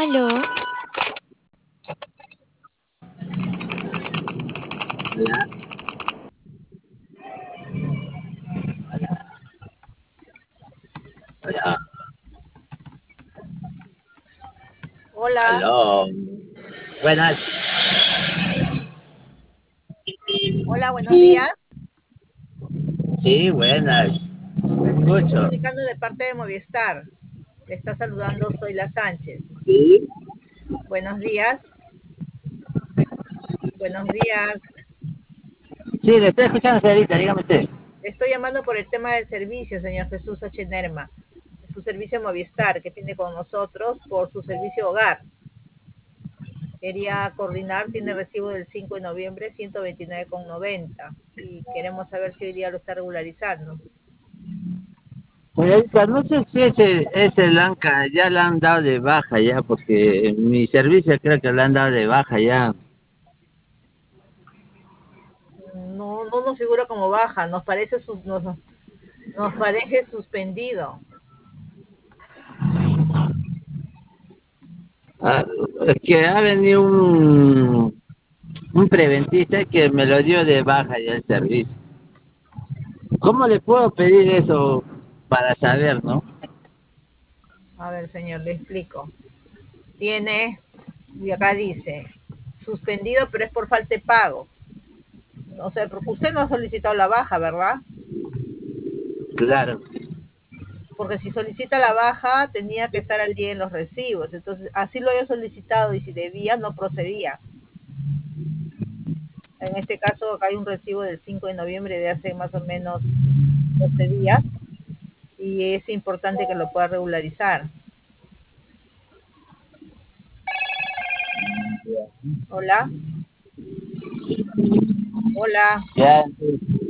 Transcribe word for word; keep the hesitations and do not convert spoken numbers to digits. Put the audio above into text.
Aló, Hola, hola, Hola, aló. Buenas, hola, buenos días. sí, buenas. Te Me estoy escucho. comunicando de parte de Movistar. Le está saludando Zoila Sánchez. Sí, Buenos días, buenos días. sí, le estoy escuchando, señorita, dígame usted. Le estoy llamando por el tema del servicio, señor Jesús H. Nerma. Su servicio Movistar que tiene con nosotros por su servicio hogar. Quería coordinar, tiene recibo del cinco de noviembre, ciento veintinueve con noventa. Y queremos saber si hoy día lo está regularizando. Señorita, no sé si ese, ese Lanca ya la han dado de baja ya, porque mi servicio creo que lo han dado de baja ya. No, no nos figura como baja, nos parece, sus, nos, nos parece suspendido. Ah, es que ha venido un, un preventista que me lo dio de baja ya el servicio. ¿Cómo le puedo pedir eso para saber, no? A ver, señor, le explico. Tiene, y acá dice, suspendido, pero es por falta de pago. O sea, usted no ha solicitado la baja, ¿verdad? Claro. Porque si solicita la baja, tenía que estar al día en los recibos. Entonces, así lo haya solicitado y si debía, no procedía. En este caso, acá hay un recibo del cinco de noviembre de hace más o menos doce días y es importante que lo pueda regularizar. Hola, hola. Ya,